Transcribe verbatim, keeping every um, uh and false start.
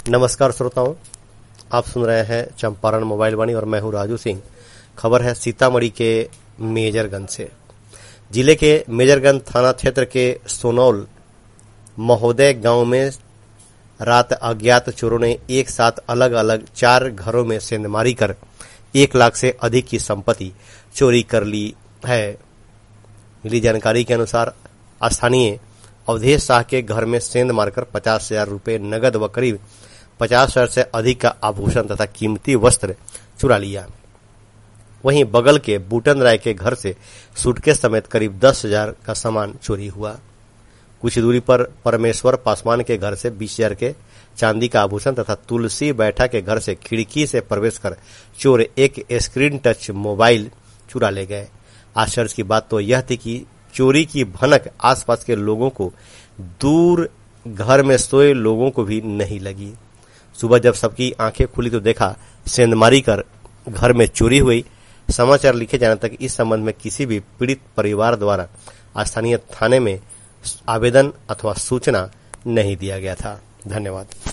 नमस्कार श्रोताओं, आप सुन रहे हैं चंपारण मोबाइल वाणी और मैं हूं राजू सिंह। खबर है सीतामढ़ी के मेजरगंज से। जिले के मेजरगंज थाना क्षेत्र के सोनौल महोदय गांव में रात अज्ञात चोरों ने एक साथ अलग अलग चार घरों में सेंधमारी कर एक लाख से अधिक की संपत्ति चोरी कर ली है। मिली जानकारी के अनुसार स्थानीय अवधेश शाह के घर में सेंध मारकर पचास हजार रुपये नगद व करीब पचास हजार से अधिक का आभूषण तथा कीमती वस्त्र चुरा लिया। वहीं बगल के बूटन राय के घर से सूटकेस समेत करीब दस हजार का सामान चोरी हुआ। कुछ दूरी पर परमेश्वर पासवान के घर से बीस हजार के चांदी का आभूषण तथा तुलसी बैठा के घर से खिड़की से प्रवेश कर चोर एक स्क्रीन टच मोबाइल चुरा ले गए। आश्चर्य की बात तो यह थी कि चोरी की भनक आसपास के लोगों को, दूर घर में सोए लोगों को भी नहीं लगी। सुबह जब सबकी आंखें खुली तो देखा सेंधमारी कर घर में चोरी हुई। समाचार लिखे जाने तक इस संबंध में किसी भी पीड़ित परिवार द्वारा स्थानीय थाने में आवेदन अथवा सूचना नहीं दिया गया था। धन्यवाद।